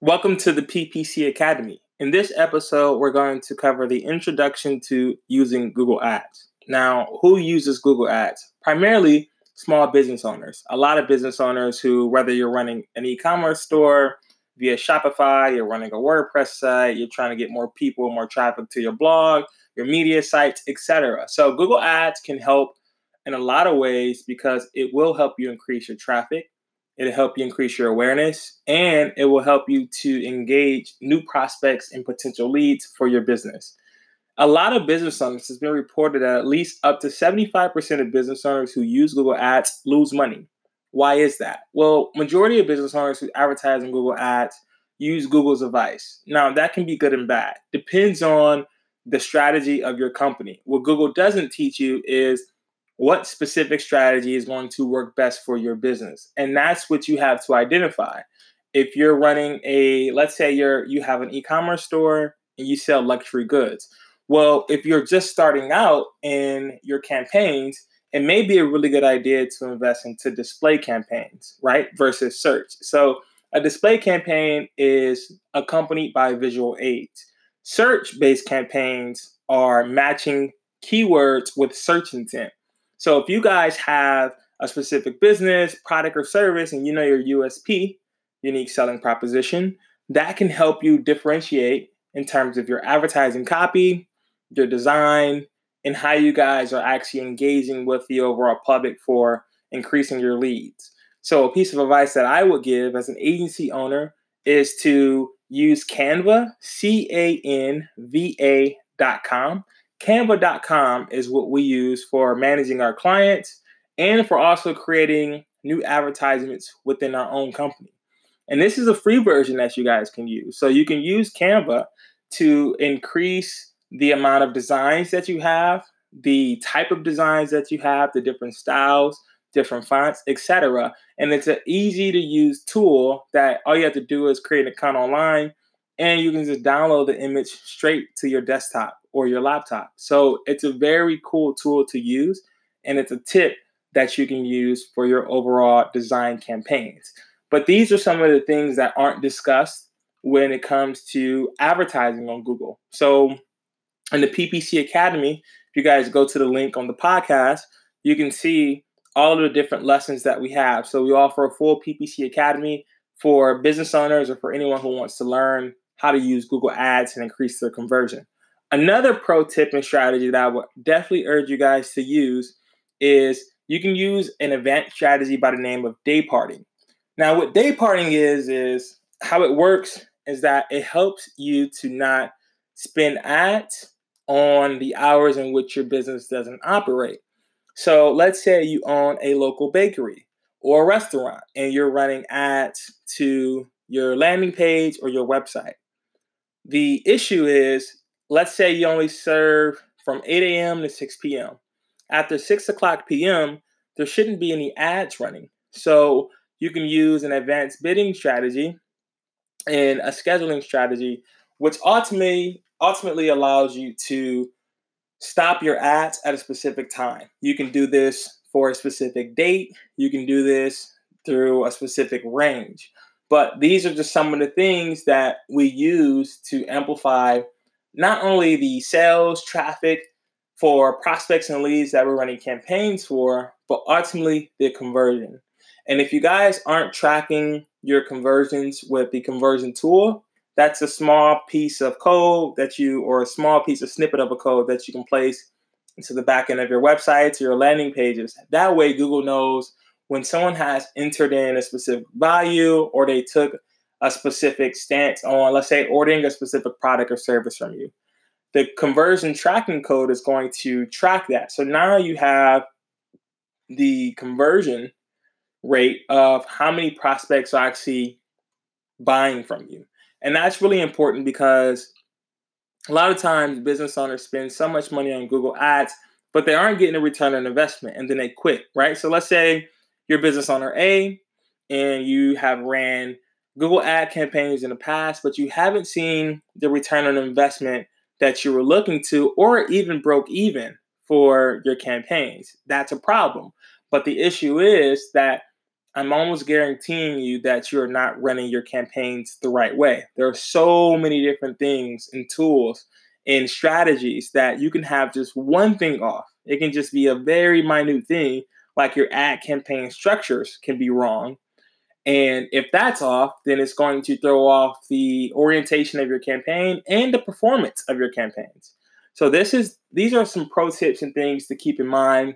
Welcome to the PPC Academy. In this episode, we're going to cover the introduction to using Google Ads. Now, who uses Google Ads? Primarily small business owners. A lot of business owners who, whether you're running an e-commerce store via Shopify, you're running a WordPress site, you're trying to get more people, more traffic to your blog, your media sites, etc. So Google Ads can help in a lot of ways because it will help you increase your traffic. It'll help you increase your awareness, and it will help you to engage new prospects and potential leads for your business. A lot of business owners, has been reported that at least up to 75% of business owners who use Google Ads lose money. Why is that? Well, majority of business owners who advertise on Google Ads use Google's advice. Now, that can be good and bad. Depends on the strategy of your company. What Google doesn't teach you is what specific strategy is going to work best for your business. And that's what you have to identify. If you're running let's say you have an e-commerce store and you sell luxury goods. Well, if you're just starting out in your campaigns, it may be a really good idea to invest into display campaigns, right? Versus search. So a display campaign is accompanied by visual aids. Search-based campaigns are matching keywords with search intent. So if you guys have a specific business, product, or service, and you know your USP, unique selling proposition, that can help you differentiate in terms of your advertising copy, your design, and how you guys are actually engaging with the overall public for increasing your leads. So a piece of advice that I would give as an agency owner is to use Canva, Canva.com. Canva.com is what we use for managing our clients and for also creating new advertisements within our own company. And this is a free version that you guys can use. So you can use Canva to increase the amount of designs that you have, the type of designs that you have, the different styles, different fonts, etc. And it's an easy to use tool that all you have to do is create an account online and you can just download the image straight to your desktop or your laptop. So it's a very cool tool to use, and it's a tip that you can use for your overall design campaigns. But these are some of the things that aren't discussed when it comes to advertising on Google. So in the PPC Academy, if you guys go to the link on the podcast, you can see all of the different lessons that we have. So we offer a full PPC Academy for business owners or for anyone who wants to learn how to use Google Ads and increase their conversion. Another pro tip and strategy that I would definitely urge you guys to use is you can use an event strategy by the name of day parting. Now, what day parting is how it works is that it helps you to not spend ads on the hours in which your business doesn't operate. So let's say you own a local bakery or a restaurant and you're running ads to your landing page or your website. The issue is, let's say you only serve from 8 a.m. to 6 p.m. After 6 o'clock p.m., there shouldn't be any ads running. So you can use an advanced bidding strategy and a scheduling strategy, which ultimately allows you to stop your ads at a specific time. You can do this for a specific date. You can do this through a specific range. But these are just some of the things that we use to amplify not only the sales traffic for prospects and leads that we're running campaigns for, but ultimately the conversion. And if you guys aren't tracking your conversions with the conversion tool, that's a small piece of code or a small piece of snippet of a code that you can place into the back end of your websites or your landing pages. That way, Google knows when someone has entered in a specific value or they took a specific stance on, let's say, ordering a specific product or service from you. The conversion tracking code is going to track that. So now you have the conversion rate of how many prospects are actually buying from you. And that's really important because a lot of times business owners spend so much money on Google Ads, but they aren't getting a return on investment and then they quit, right? So let's say you're business owner A and you have ran Google ad campaigns in the past, but you haven't seen the return on investment that you were looking to or even broke even for your campaigns. That's a problem. But the issue is that I'm almost guaranteeing you that you're not running your campaigns the right way. There are so many different things and tools and strategies that you can have just one thing off. It can just be a very minute thing, like your ad campaign structures can be wrong. And if that's off, then it's going to throw off the orientation of your campaign and the performance of your campaigns. So these are some pro tips and things to keep in mind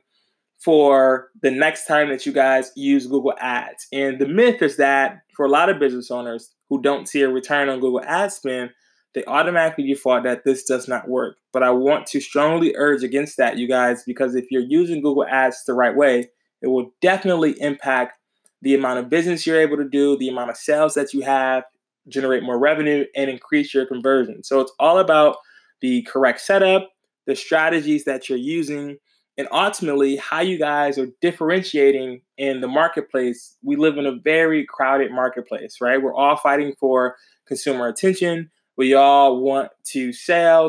for the next time that you guys use Google Ads. And the myth is that for a lot of business owners who don't see a return on Google Ad spend, they automatically default that this does not work. But I want to strongly urge against that, you guys, because if you're using Google Ads the right way, it will definitely impact the amount of business you're able to do, the amount of sales that you have, generate more revenue, and increase your conversion. So it's all about the correct setup, the strategies that you're using, and ultimately how you guys are differentiating in the marketplace. We live in a very crowded marketplace, right? We're all fighting for consumer attention. We all want to sell.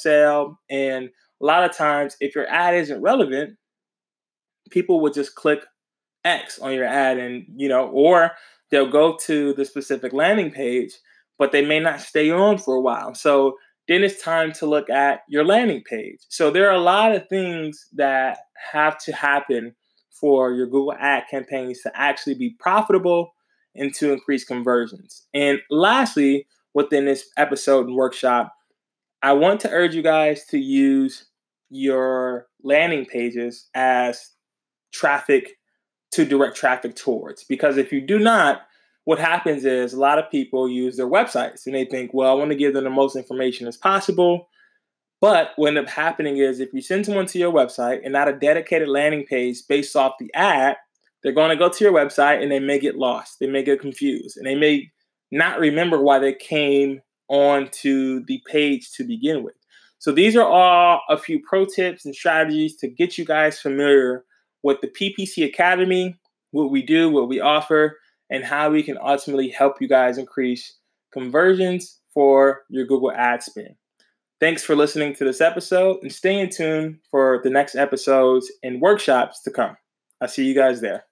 And a lot of times, if your ad isn't relevant, people will just click X on your ad and, or they'll go to the specific landing page, but they may not stay on for a while. So then it's time to look at your landing page. So there are a lot of things that have to happen for your Google ad campaigns to actually be profitable and to increase conversions. And lastly, within this episode and workshop, I want to urge you guys to use your landing pages as traffic to direct traffic towards. Because if you do not, what happens is a lot of people use their websites and they think, well, I want to give them the most information as possible. But what ends up happening is if you send someone to your website and not a dedicated landing page based off the ad, they're going to go to your website and they may get lost. They may get confused and they may not remember why they came onto the page to begin with. So these are all a few pro tips and strategies to get you guys familiar with the PPC Academy, what we do, what we offer, and how we can ultimately help you guys increase conversions for your Google ad spend. Thanks for listening to this episode and stay in tune for the next episodes and workshops to come. I'll see you guys there.